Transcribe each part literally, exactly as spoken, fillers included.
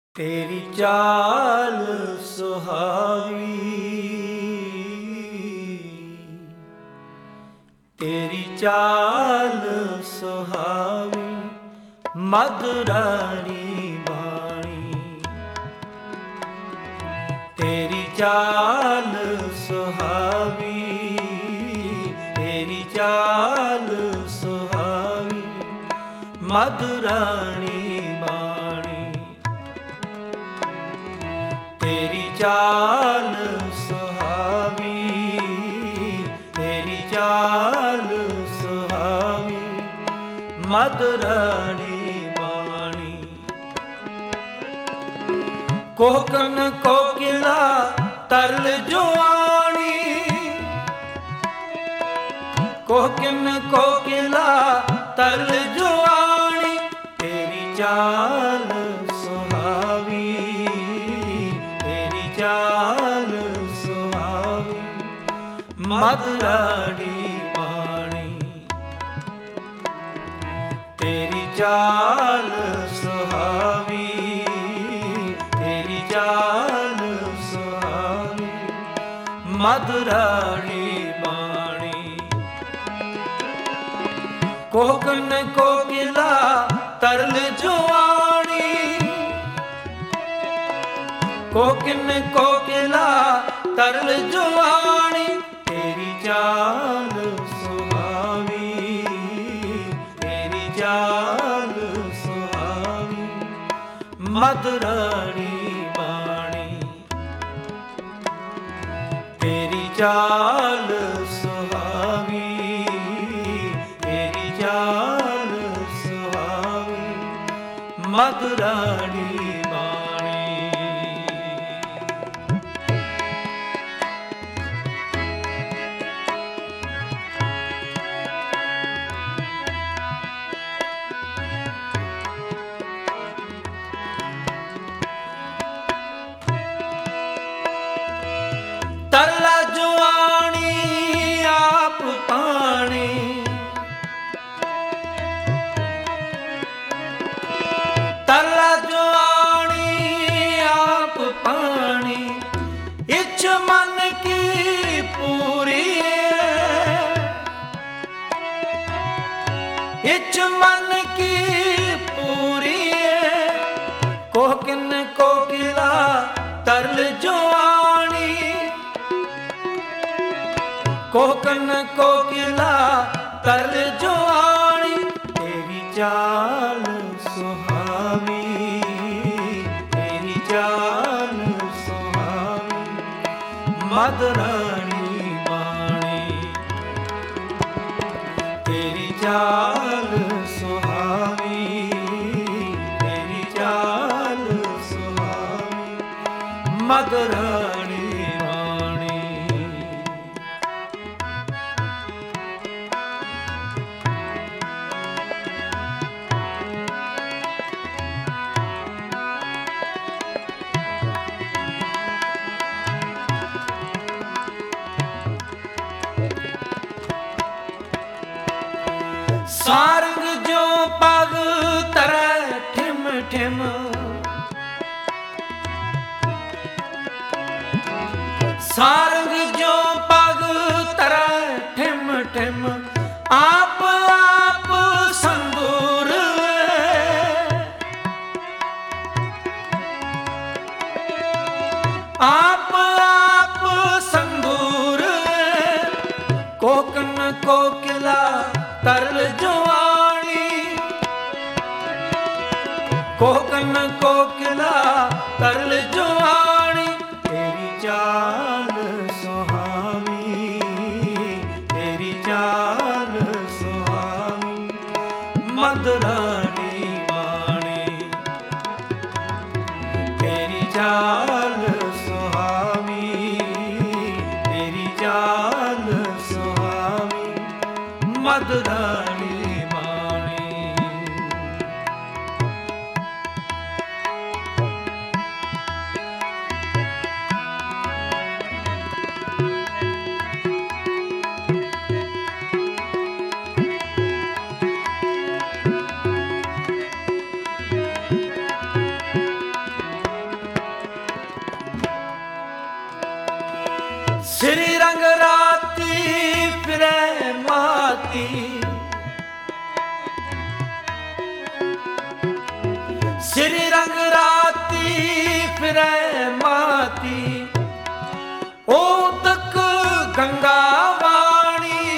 ਤੇਰੀ ਚਾਲ ਸੁਹਾਵੀ, ਤੇਰੀ ਚਾਲ ਸੁਹਾਵੀ, ਮਧੁਰਾਣੀ ਬਾਣੀ। ਤੇਰੀ ਚਾਲ ਸੁਹਾਵੀ, ਤੇਰੀ ਚਾਲ ਸੁਹਾਵੀ, ਮਧੁਰਾਣੀ ਤੇਰੀ ਚਾਲ ਸੁਹਾਵੀ, ਤੇਰੀ ਚਾਲ ਸੁਹਾਵੀ, ਮਧੁਰਾਣੀ ਬਾਣੀ। ਕੋਕਨ ਕੋਕਿਲਾ ਤਰਲ ਜੁਆਣੀ, ਕੋਕਨ ਕੋਕਿਲਾ ਤਰਲ ਜੁਆਣੀ। ਤੇਰੀ ਚਾਲ ਸੁਹਾਵੀ, ਚਾਲ ਸੁਹਾਵੀ, ਮਧੁਰਾਣੀ ਬਾਣੀ। ਤੇਰੀ ਚਾਲ ਸੁਹਾਵੀ, ਤੇਰੀ ਚਾਲ ਸੁਹਾਵੀ, ਮਧੁਰਾਣੀ ਬਾਣੀ। ਕੋਕਨ ਕੋਕਿਲਾ ਤਰਲ ਜੁਆਣੀ, ਕੋਕਿਨ ਕੋਕਿਲਾ ਤਰਲ ਜੁਆਣੀ। ਤੇਰੀ ਚਾਲ ਸੁਹਾਵੀ, ਤੇਰੀ ਚਾਲ ਸੁਹਾਵੀ, ਮਧੁਰਾਣੀ ਬਾਣੀ। ਤੇਰੀ ਚਾਲ ਸੁਹਾਵੀ, ਤੇਰੀ ਚਾਲ ਸੁਹਾਵੀ, ਮਧੁਰਾਣੀ ਤਰਲਾ ਜੁਆਣੀ ਆਪ ਪਾਣੀ, ਤਰਲਾ ਜੁਆਣੀ ਆਪ ਪਾਣੀ। ਇੱਛ ਮਨ ਕੀ ਪੂਰੀ, ਇੱਛ ਮਨ ਕੀ ਪੂਰੀ। ਕੋਕਿਨ ਕੋਕਿਲਾ ਤਰਲ ਜੁਆਣੀ, ਕੋਕਨ ਕੋਕਿਲਾ ਤਰਲ ਜੁਆਣੀ। ਤੇਰੀ ਚਾਲ ਸੁਹਾਵੀ, ਤੇਰੀ ਚਾਲ ਸੁਹਾਵੀ, ਮਧੁਰਾਣੀ ਬਾਣੀ। ਤੇਰੀ ਚਾਲ ਸੁਹਾਵੀ, ਤੇਰੀ ਚਾਲ ਸੁਹਾਵੀ, ਮਧੁਰਾਣੀ ਸਾਰੰਗ ਜੋ ਪਗ ਤਰੈ ਠਿਮ ਠਿਮ, ਸਾਰੰਗ ਜੋ ਪਗ ਤਰੈ ਠਿਮ ਠਿਮ। ਆਪ ਆਪ ਸੰਦੂਰ, ਆਪ ਆਪ ਸੰਦੂਰ। ਕੋਕਨ ਕੋਕਿਲਾ ਤਰਲ ਜੁਆਣੀ, ਕੋਕਨ ਕੋਕਿਲਾ ਤਰਲ ਜੁਆਣੀ। ਤੇਰੀ ਚਾਲ ਸੁਹਾਵੀ, ਤੇਰੀ ਚਾਲ ਸੁਹਾਵੀ, ਮਧੁਰਾਣੀ ਬਾਣੀ। ਤੇਰੀ ਚਾਲ ਸੁਹਾਵੀ, ਤੇਰੀ ਚਾਲ ਸੁਹਾਵੀ, ਮਧੁਰਾਣੀ ਬਾਣੀ। श्री रंग राती फिरे माती, श्री रंग राती फिरे माती, ओ तक गंगा वाणी,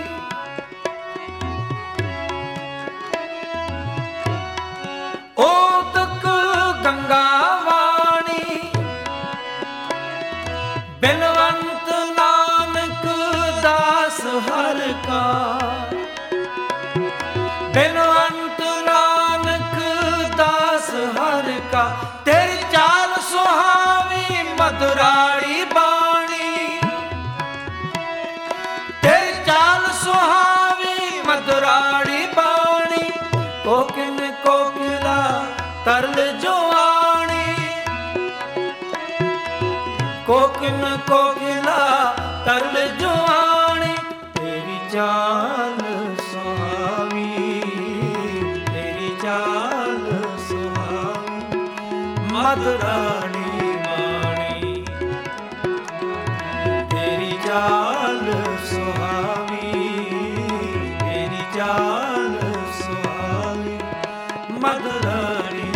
ओ तक गंगा वाणी, बिनवंत नानक दास हर का, बिनवंत नानक दास हर का, तेरी चाल सुहावी मधुराड़ी बाणी, तेरी चाल सुहावी मधुराड़ी बाणी, कोकिन कोकिला तरल जुआणी, कोकिन कोकिला तरल जुआणी, तेरी चाल सुहावी, तेरी चाल सुहावी मधुरानी वाणी, तेरी चाल सुहावी, तेरी चाल सुहावी मधुरानी